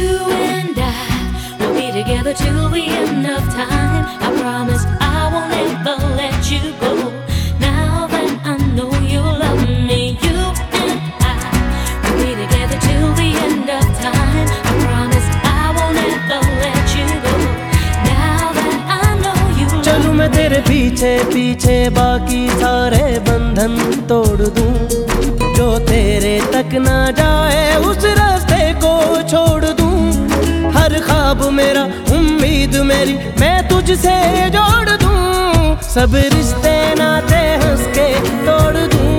You and I will be together till the end of time. I promise I won't ever let you go. Now that I know you love me, you and I will be together till the end of time. I promise I won't ever let you go. Now that I know you love me. चलूं मैं तेरे पीछे पीछे, बाकी सारे बंधन तोड़ दूं। जो तेरे तक ना जाए उस रास्ते को छोड़ दूं। हर ख्वाब मेरा, उम्मीद मेरी, मैं तुझसे जोड़ दूं। सब रिश्ते नाते हंस के तोड़ दूं।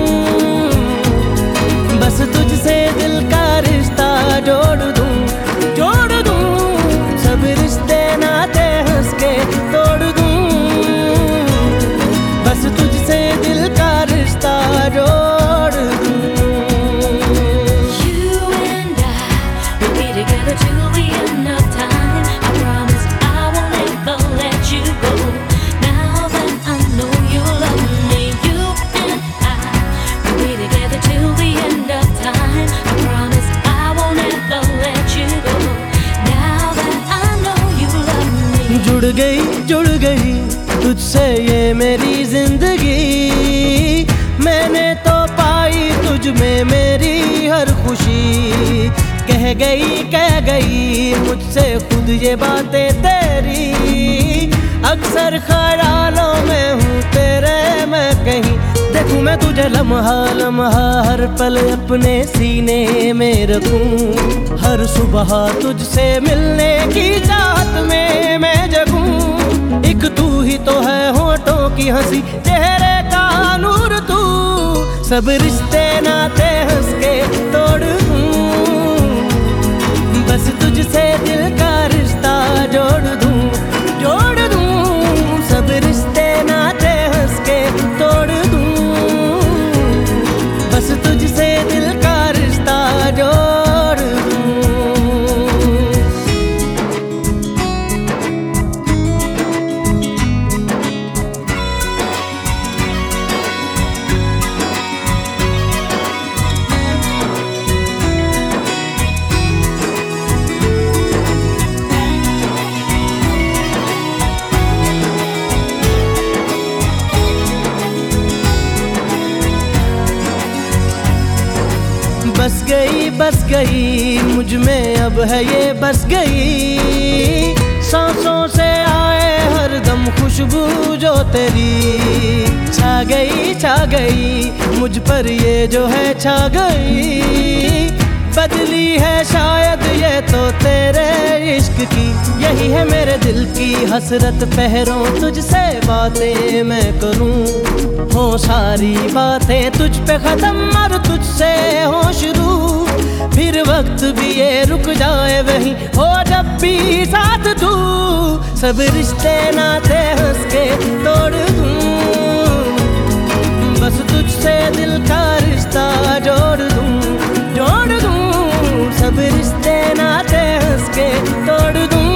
बस तुझसे दिल का रिश्ता जोड़ दूं, जोड़ दूं। सब रिश्ते नाते हंस के तोड़ दूं। बस तुझसे दिल का रिश्ता जोड़ दूं। Together till the end of time. I promise I won't ever let you go. Now that I know you love me, you and I will be together till the end of time. I promise I won't ever let you go. Now that I know you love me. जुड़ गई तुझसे ये मेरी जिंदगी। मैंने तो पाई तुझ में मेरी हर खुशी। कह गई मुझसे खुद ये बातें तेरी। अक्सर ख्यालों में हूँ तेरे मैं कहीं। देखूं मैं तुझे लम्हा लम्हा, हर पल अपने सीने में रखूं। हर सुबह तुझसे मिलने की चाहत में मैं जगूं। एक तू ही तो है होठों की हंसी, चेहरे का नूर तू। सब रिश्ते नाते हंस के तोड़ दूं। बस तुझसे दिल का रिश्ता जोड़ दूं, जोड़ दूं। सब रिश्ते नाते हंस के तोड़ दूं। बस तुझसे दिल का रिश्ता जोड़ दूं। बस गई मुझ में अब है ये बस गई। सांसों से आए हर दम खुशबू जो तेरी। छा गई मुझ पर ये जो है छा गई। बदली है शायद ये तो तेरे इश्क की। यही है मेरे दिल की हसरत, पहरों तुझसे बातें मैं करूं। हो सारी बातें तुझ पे खत्म और तुझसे हो शुरू। फिर वक्त भी ये रुक जाए वहीं हो जब भी साथ तू। सब रिश्ते नाते हंस के तोड़ दूं। बस तुझसे दिल का रिश्ता जोड़ दूं, जोड़ दूं। सब रिश्ते नाते हंस के तोड़ दूं।